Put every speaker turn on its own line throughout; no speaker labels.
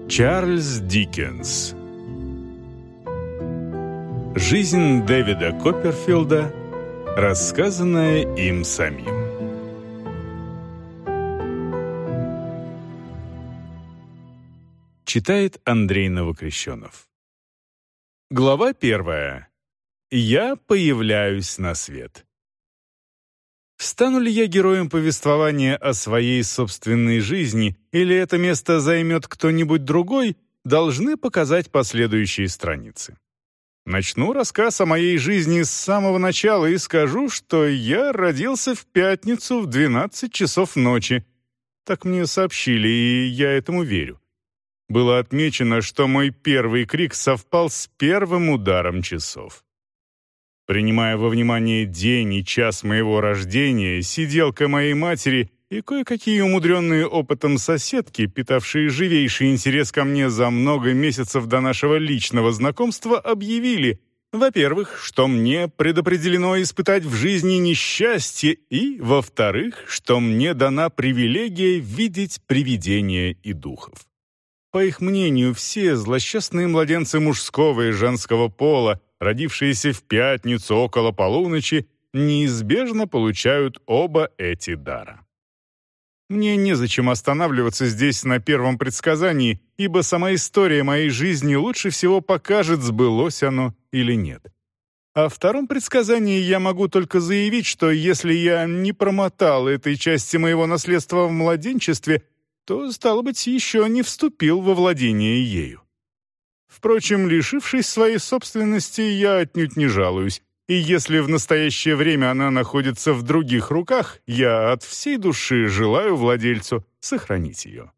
Чарльз Диккенс. Жизнь Дэвида Копперфилда, рассказанная им самим. Читает Андрей Новокрещенов. Глава 1. Я появляюсь на свет. Стану ли я героем повествования о своей собственной жизни, или это место займет кто-нибудь другой, должны показать последующие страницы. Начну рассказ о моей жизни с самого начала и скажу, что я родился в пятницу в 12 часов ночи. Так мне сообщили, и я этому верю. Было отмечено, что мой первый крик совпал с первым ударом часов. Принимая во внимание день и час моего рождения, сиделка моей матери и кое-какие умудренные опытом соседки, питавшие живейший интерес ко мне за много месяцев до нашего личного знакомства, объявили, во-первых, что мне предопределено испытать в жизни несчастье, и, во-вторых, что мне дана привилегия видеть привидения и духов. По их мнению, все злосчастные младенцы мужского и женского пола, родившиеся в пятницу около полуночи, неизбежно получают оба эти дара. Мне незачем останавливаться здесь на первом предсказании, ибо сама история моей жизни лучше всего покажет, сбылось оно или нет. О втором предсказании я могу только заявить, что если я не промотал этой части моего наследства в младенчестве, то, стало быть, еще не вступил во владение ею. Впрочем, лишившись своей собственности, я отнюдь не жалуюсь, и если в настоящее время она находится в других руках, я от всей души желаю владельцу сохранить ее.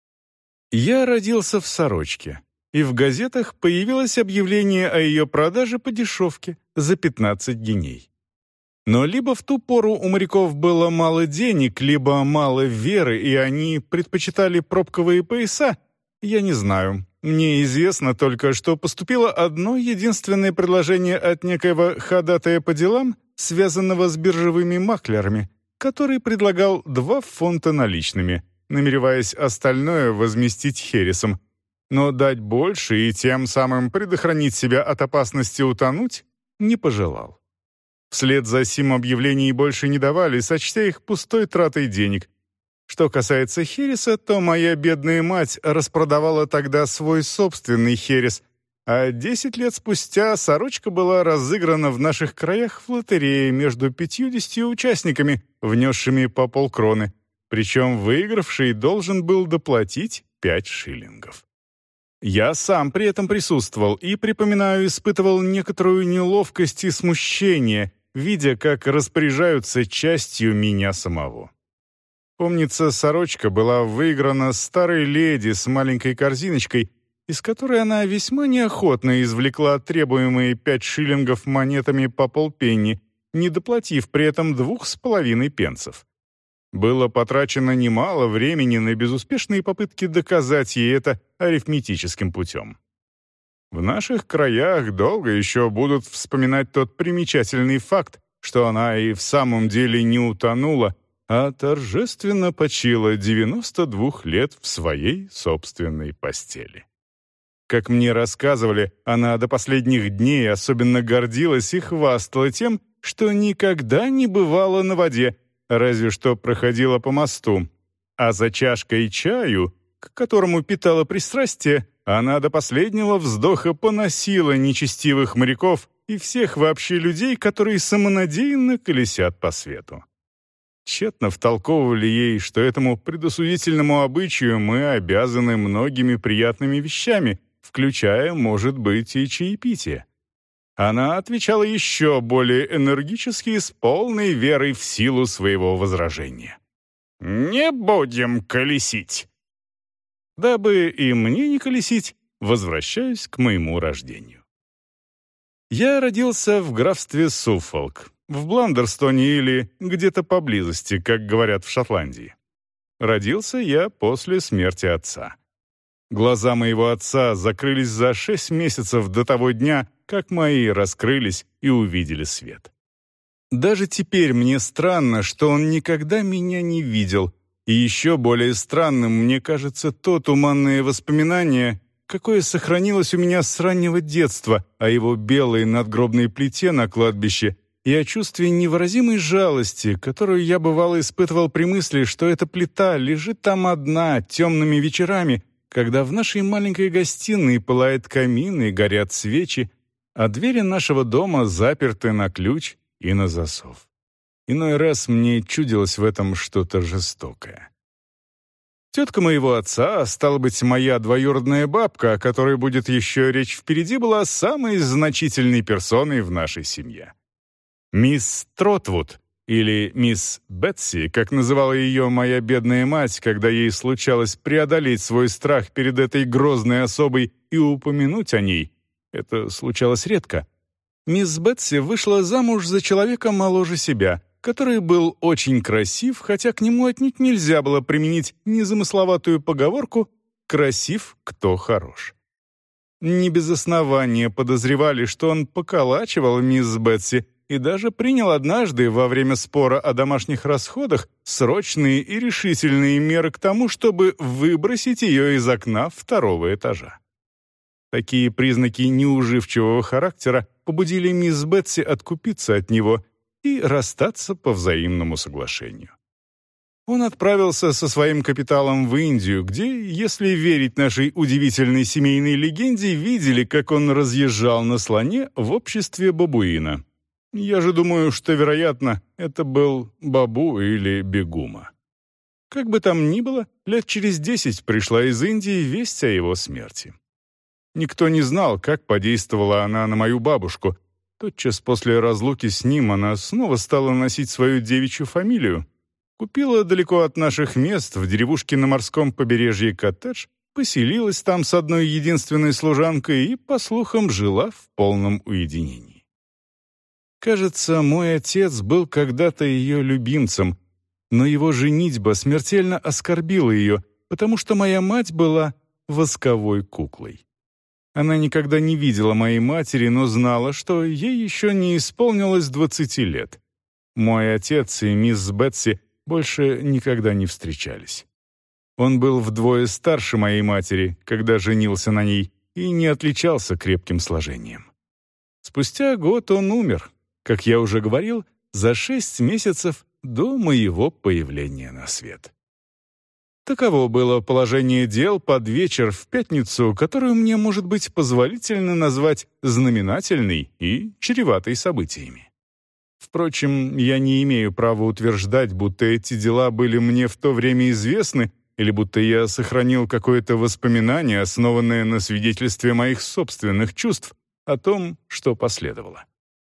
Я родился в Сорочке, и в газетах появилось объявление о ее продаже по дешевке за 15 геней. Но либо в ту пору у моряков было мало денег, либо мало веры, и они предпочитали пробковые пояса, я не знаю. Мне известно только, что поступило одно единственное предложение от некоего ходатая по делам, связанного с биржевыми маклерами, который предлагал 2 фунта наличными, намереваясь остальное возместить хересом. Но дать больше и тем самым предохранить себя от опасности утонуть не пожелал. Вслед за сим объявлений больше не давали, сочтя их пустой тратой денег. Что касается хереса, то моя бедная мать распродавала тогда свой собственный херес, а 10 лет спустя сорочка была разыграна в наших краях в лотерее между 50 участниками, внесшими по полкроны, причем выигравший должен был доплатить 5 шиллингов. Я сам при этом присутствовал и, припоминаю, испытывал некоторую неловкость и смущение, видя, как распоряжаются частью меня самого. Помнится, сорочка была выиграна старой леди с маленькой корзиночкой, из которой она весьма неохотно извлекла требуемые 5 шиллингов монетами по полпенни, не доплатив при этом 2,5 пенсов. Было потрачено немало времени на безуспешные попытки доказать ей это арифметическим путем. В наших краях долго еще будут вспоминать тот примечательный факт, что она и в самом деле не утонула, а торжественно почила 92 лет в своей собственной постели. Как мне рассказывали, она до последних дней особенно гордилась и хвастала тем, что никогда не бывала на воде, разве что проходила по мосту, а за чашкой чаю, к которому питала пристрастие, она до последнего вздоха поносила нечестивых моряков и всех вообще людей, которые самонадеянно колесят по свету. Тщетно втолковывали ей, что этому предосудительному обычаю мы обязаны многими приятными вещами, включая, может быть, и чаепитие. Она отвечала еще более энергически и с полной верой в силу своего возражения. «Не будем колесить!» Дабы и мне не колесить, возвращаюсь к моему рождению. Я родился в графстве Суффолк, в Бландерстоне или где-то поблизости, как говорят в Шотландии. Родился я после смерти отца. Глаза моего отца закрылись за 6 месяцев до того дня, как мои раскрылись и увидели свет. Даже теперь мне странно, что он никогда меня не видел, И еще более странным мне кажется то туманное воспоминание, какое сохранилось у меня с раннего детства о его белой надгробной плите на кладбище и о чувстве невыразимой жалости, которую я бывало испытывал при мысли, что эта плита лежит там одна темными вечерами, когда в нашей маленькой гостиной пылает камин и горят свечи, а двери нашего дома заперты на ключ и на засов. Иной раз мне чудилось в этом что-то жестокое. Тетка моего отца, стала быть, моя двоюродная бабка, о которой будет еще речь впереди, была самой значительной персоной в нашей семье. Мисс Тротвуд, или мисс Бетси, как называла ее моя бедная мать, когда ей случалось преодолеть свой страх перед этой грозной особой и упомянуть о ней, это случалось редко. Мисс Бетси вышла замуж за человека моложе себя, который был очень красив, хотя к нему отнюдь нельзя было применить незамысловатую поговорку «красив, кто хорош». Не без основания подозревали, что он поколачивал мисс Бетси и даже принял однажды во время спора о домашних расходах срочные и решительные меры к тому, чтобы выбросить ее из окна второго этажа. Такие признаки неуживчивого характера побудили мисс Бетси откупиться от него и расстаться по взаимному соглашению. Он отправился со своим капиталом в Индию, где, если верить нашей удивительной семейной легенде, видели, как он разъезжал на слоне в обществе бабуина. Я же думаю, что, вероятно, это был Бабу или Бегума. Как бы там ни было, лет через 10 пришла из Индии весть о его смерти. Никто не знал, как подействовала она на мою бабушку. Тотчас после разлуки с ним она снова стала носить свою девичью фамилию, купила далеко от наших мест в деревушке на морском побережье коттедж, поселилась там с одной единственной служанкой и, по слухам, жила в полном уединении. Кажется, мой отец был когда-то ее любимцем, но его женитьба смертельно оскорбила ее, потому что моя мать была восковой куклой. Она никогда не видела моей матери, но знала, что ей еще не исполнилось 20 лет. Мой отец и мисс Бетси больше никогда не встречались. Он был вдвое старше моей матери, когда женился на ней, и не отличался крепким сложением. Спустя год он умер, как я уже говорил, за 6 месяцев до моего появления на свет. Таково было положение дел под вечер в пятницу, которую мне, может быть, позволительно назвать знаменательной и чреватой событиями. Впрочем, я не имею права утверждать, будто эти дела были мне в то время известны, или будто я сохранил какое-то воспоминание, основанное на свидетельстве моих собственных чувств о том, что последовало.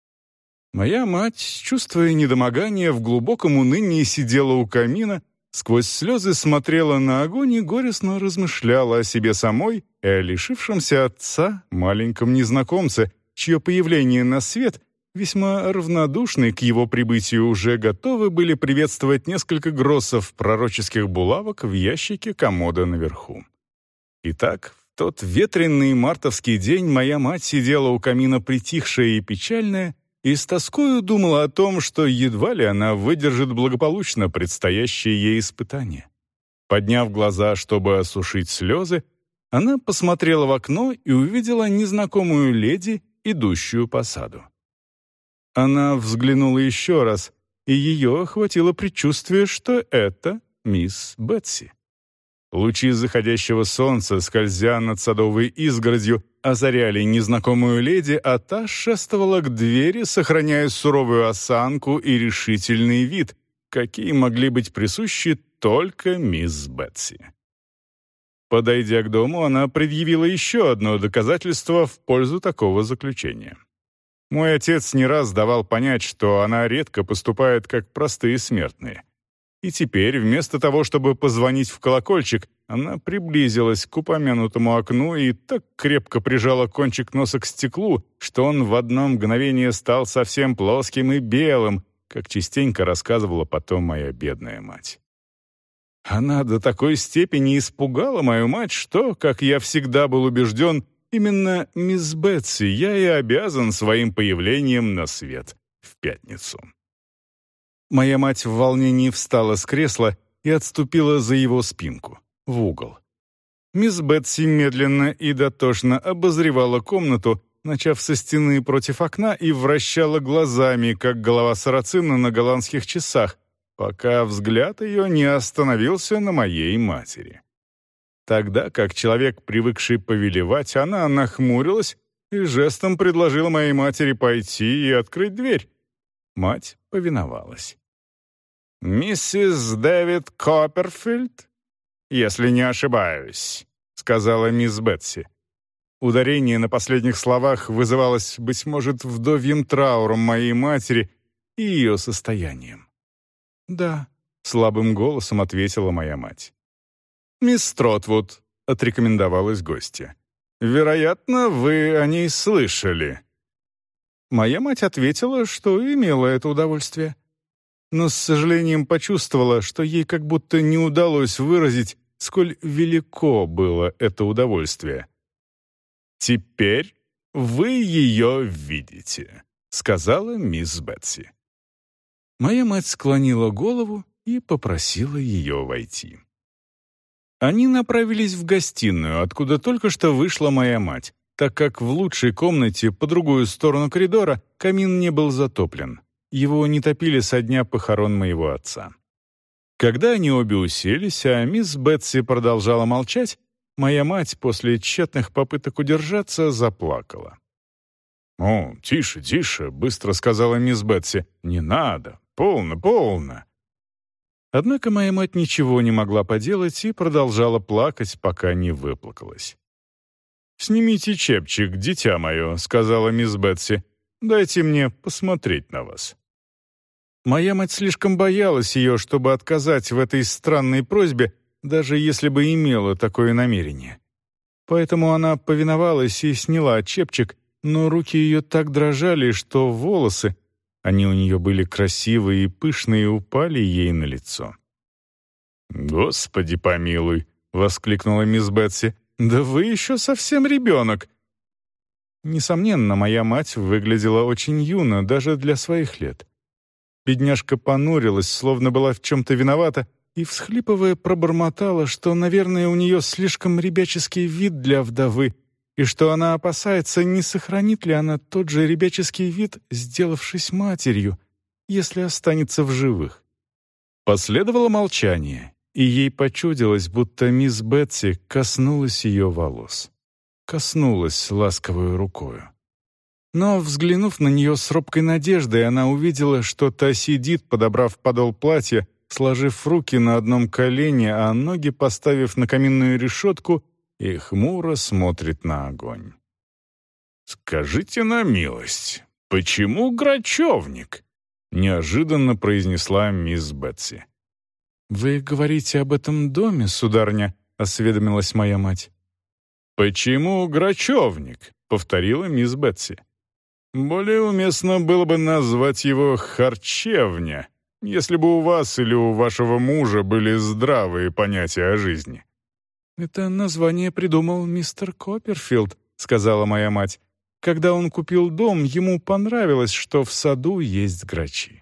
Моя мать, чувствуя недомогание, в глубоком унынии сидела у камина, сквозь слезы смотрела на огонь и горестно размышляла о себе самой и о лишившемся отца маленьком незнакомце, чье появление на свет, весьма равнодушный к его прибытию, уже готовы были приветствовать несколько гроссов пророческих булавок в ящике комода наверху. Итак, в тот ветреный мартовский день моя мать сидела у камина притихшая и печальная, и с тоскою думала о том, что едва ли она выдержит благополучно предстоящее ей испытание. Подняв глаза, чтобы осушить слезы, она посмотрела в окно и увидела незнакомую леди, идущую по саду. Она взглянула еще раз, и ее охватило предчувствие, что это мисс Бетси. Лучи заходящего солнца, скользя над садовой изгородью, озаряли незнакомую леди, а та шествовала к двери, сохраняя суровую осанку и решительный вид, какие могли быть присущи только мисс Бетси. Подойдя к дому, она предъявила еще одно доказательство в пользу такого заключения. Мой отец не раз давал понять, что она редко поступает как простые смертные. И теперь, вместо того, чтобы позвонить в колокольчик, она приблизилась к упомянутому окну и так крепко прижала кончик носа к стеклу, что он в одно мгновение стал совсем плоским и белым, как частенько рассказывала потом моя бедная мать. Она до такой степени испугала мою мать, что, как я всегда был убежден, именно мисс Бетси я и обязан своим появлением на свет в пятницу. Моя мать в волнении встала с кресла и отступила за его спинку, в угол. Мисс Бетси медленно и дотошно обозревала комнату, начав со стены против окна, и вращала глазами, как голова сарацина на голландских часах, пока взгляд ее не остановился на моей матери. Тогда, как человек, привыкший повелевать, она нахмурилась и жестом предложила моей матери пойти и открыть дверь. Мать повиновалась. «Миссис Дэвид Копперфильд, если не ошибаюсь», — сказала мисс Бетси. Ударение на последних словах вызывалось, быть может, вдовьим трауром моей матери и ее состоянием. «Да», — слабым голосом ответила моя мать. «Мисс Тротвуд», — отрекомендовалась гостья. «Вероятно, вы о ней слышали». Моя мать ответила, что имела это удовольствие, но с сожалением почувствовала, что ей как будто не удалось выразить, сколь велико было это удовольствие. «Теперь вы ее видите», — сказала мисс Бетси. Моя мать склонила голову и попросила ее войти. Они направились в гостиную, откуда только что вышла моя мать, так как в лучшей комнате по другую сторону коридора камин не был затоплен. Его не топили со дня похорон моего отца. Когда они обе уселись, а мисс Бетси продолжала молчать, моя мать после тщетных попыток удержаться заплакала. «О, тише, тише», — быстро сказала мисс Бетси. «Не надо, полно». Однако моя мать ничего не могла поделать и продолжала плакать, пока не выплакалась. «Снимите чепчик, дитя мое», — сказала мисс Бетси. «Дайте мне посмотреть на вас». Моя мать слишком боялась ее, чтобы отказать в этой странной просьбе, даже если бы имела такое намерение. Поэтому она повиновалась и сняла чепчик, но руки ее так дрожали, что волосы, они у нее были красивые и пышные, упали ей на лицо. «Господи помилуй!» — воскликнула мисс Бетси. «Да вы еще совсем ребенок!» Несомненно, моя мать выглядела очень юно, даже для своих лет. Бедняжка понурилась, словно была в чем-то виновата, и, всхлипывая, пробормотала, что, наверное, у нее слишком ребяческий вид для вдовы, и что она опасается, не сохранит ли она тот же ребяческий вид, сделавшись матерью, если останется в живых. Последовало молчание, и ей почудилось, будто мисс Бетси коснулась ее волос. Коснулась ласковой рукою. Но, взглянув на нее с робкой надеждой, она увидела, что та сидит, подобрав подол платья, сложив руки на одном колене, а ноги поставив на каминную решетку, и хмуро смотрит на огонь. «Скажите на милость, почему грачевник?» — неожиданно произнесла мисс Бетси. «Вы говорите об этом доме, сударыня?» — осведомилась моя мать. «Почему грачевник?» — повторила мисс Бетси. «Более уместно было бы назвать его харчевня, если бы у вас или у вашего мужа были здравые понятия о жизни». «Это название придумал мистер Копперфильд», — сказала моя мать. «Когда он купил дом, ему понравилось, что в саду есть грачи».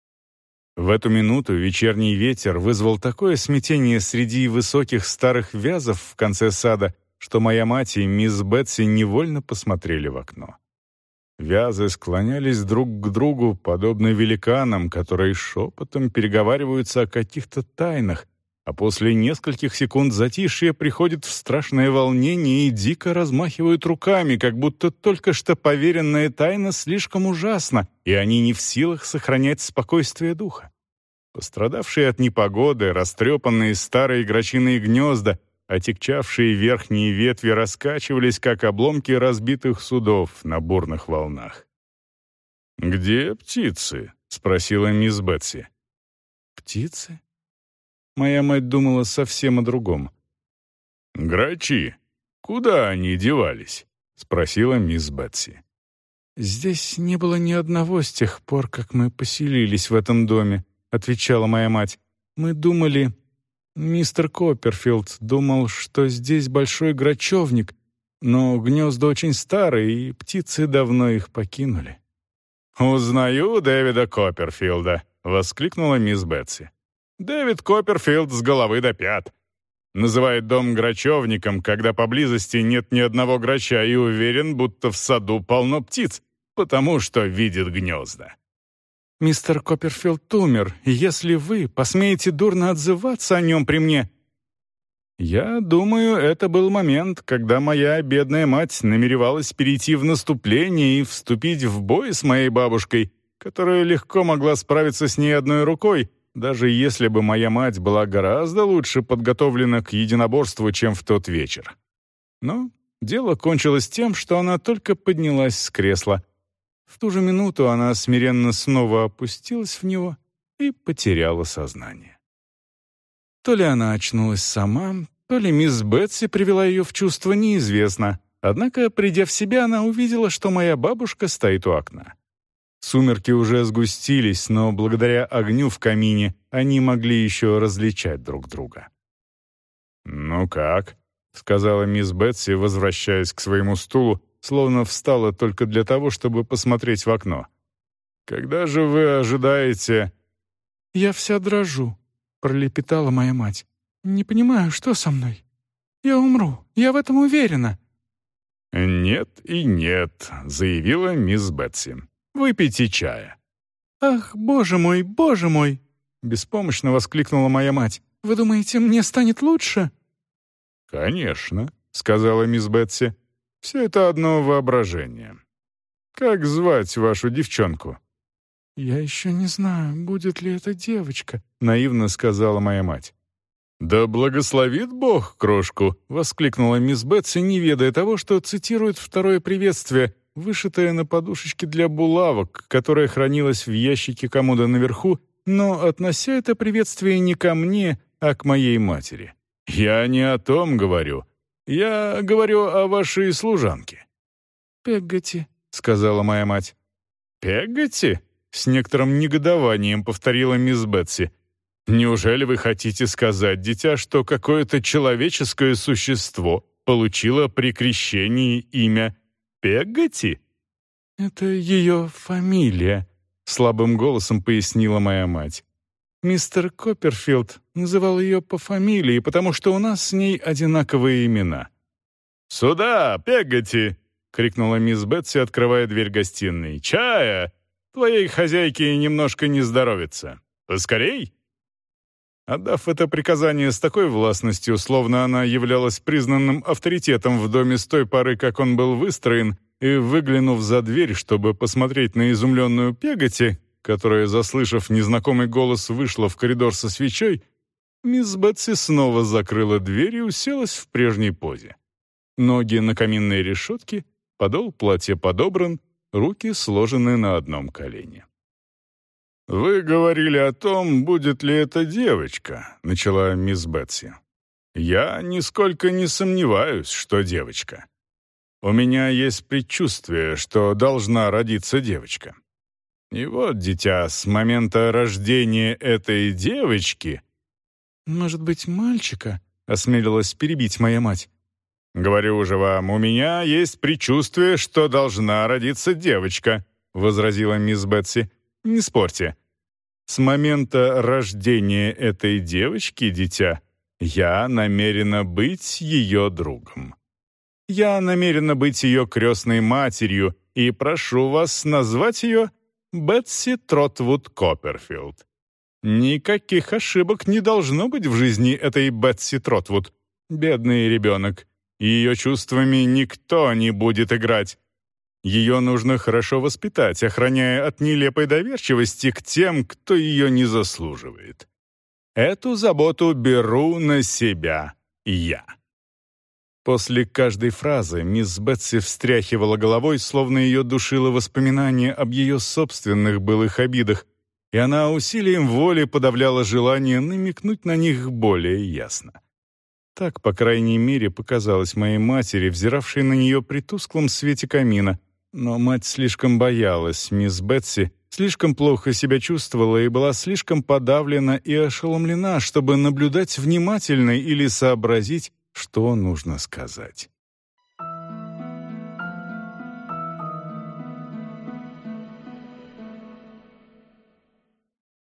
В эту минуту вечерний ветер вызвал такое смятение среди высоких старых вязов в конце сада, что моя мать и мисс Бетси невольно посмотрели в окно. Вязы склонялись друг к другу, подобно великанам, которые шепотом переговариваются о каких-то тайнах, а после нескольких секунд затишья приходят в страшное волнение и дико размахивают руками, как будто только что поверенная тайна слишком ужасна, и они не в силах сохранять спокойствие духа. Пострадавшие от непогоды, растрепанные старые грачиные гнезда, отягчавшие верхние ветви раскачивались, как обломки разбитых судов на бурных волнах. «Где птицы?» — спросила мисс Бетси. «Птицы?» Моя мать думала совсем о другом. «Грачи. Куда они девались?» — спросила мисс Бетси. «Здесь не было ни одного с тех пор, как мы поселились в этом доме», — отвечала моя мать. «Мы думали... Мистер Копперфильд думал, что здесь большой грачевник, но гнезда очень старые, и птицы давно их покинули». «Узнаю Дэвида Копперфильда», — воскликнула мисс Бетси. Дэвид Копперфилд с головы до пят. Называет дом грачевником, когда поблизости нет ни одного грача, и уверен, будто в саду полно птиц, потому что видит гнезда.
«Мистер Копперфилд умер, и если вы посмеете дурно отзываться о нем при мне...»
Я думаю, это был момент, когда моя бедная мать намеревалась перейти в наступление и вступить в бой с моей бабушкой, которая легко могла справиться с ней одной рукой, даже если бы моя мать была гораздо лучше подготовлена к единоборству, чем в тот вечер. Но дело кончилось тем, что она только поднялась с кресла. В ту же минуту она смиренно снова опустилась в него и потеряла сознание. То ли она очнулась сама, то ли мисс Бетси привела ее в чувство, неизвестно. Однако, придя в себя, она увидела, что моя бабушка стоит у окна. Сумерки уже сгустились, но благодаря огню в камине они могли еще различать друг друга. «Ну как?» — сказала мисс Бетси, возвращаясь к своему стулу, словно встала только для того, чтобы посмотреть в окно. «Когда же вы ожидаете...»
«Я вся дрожу», — пролепетала моя мать. «Не понимаю, что со мной? Я умру, я в этом уверена».
«Нет и нет», — заявила мисс Бетси. «Выпейте чая».
«Ах, боже мой, беспомощно воскликнула моя мать. «Вы думаете, мне станет лучше?»
«Конечно», — сказала мисс Бетси. «Все это одно воображение. Как звать вашу девчонку?»
«Я еще не знаю, будет ли это девочка»,
— наивно сказала моя мать. «Да благословит Бог крошку!» — воскликнула мисс Бетси, не ведая того, что цитирует второе приветствие, вышитое на подушечке для булавок, которое хранилось в ящике комода наверху, но относя это приветствие не ко мне, а к моей матери. «Я не о том говорю. Я говорю о вашей служанке».
«Пеггати»,
— сказала моя мать. «Пеггати?» — с некоторым негодованием повторила мисс Бетси. «Неужели вы хотите сказать, дитя, что какое-то человеческое существо получило при крещении имя Пеггати?»
«Это ее фамилия», — слабым голосом пояснила моя мать. «Мистер Копперфилд называл ее по фамилии, потому что у нас с ней одинаковые имена».
«Сюда, Пеггати!» — крикнула мисс Бетси, открывая дверь гостиной. «Чая! Твоей хозяйке немножко не здоровится. Поскорей!» Отдав это приказание с такой властностью, словно она являлась признанным авторитетом в доме с той поры, как он был выстроен, и выглянув за дверь, чтобы посмотреть на изумленную Пеггати, которая, заслышав незнакомый голос, вышла в коридор со свечой, мисс Бетси снова закрыла дверь и уселась в прежней позе. Ноги на каминной решетке, подол платья подобран, руки сложены на одном колене. «Вы говорили о том, будет ли это девочка», — начала мисс Бетси. «Я нисколько не сомневаюсь, что девочка. У меня есть предчувствие, что должна родиться девочка. И вот, дитя, с момента рождения этой девочки...»
«Может быть, мальчика?» — осмелилась перебить моя мать.
«Говорю же вам, у меня есть предчувствие, что должна родиться девочка», — возразила мисс Бетси. «Не спорьте. С момента рождения этой девочки, дитя, я намерена быть ее другом. Я намерена быть ее крестной матерью и прошу вас назвать ее Бетси Тротвуд Копперфилд. Никаких ошибок не должно быть в жизни этой Бетси Тротвуд. Бедный ребенок. Ее чувствами никто не будет играть. Ее нужно хорошо воспитать, охраняя от нелепой доверчивости к тем, кто ее не заслуживает. Эту заботу беру на себя я». После каждой фразы мисс Бетси встряхивала головой, словно ее душило воспоминание об ее собственных былых обидах, и она усилием воли подавляла желание намекнуть на них более ясно. Так, по крайней мере, показалось моей матери, взиравшей на нее при тусклом свете камина, но мать слишком боялась мисс Бетси, слишком плохо себя чувствовала и была слишком подавлена и ошеломлена, чтобы наблюдать внимательно или сообразить, что нужно сказать.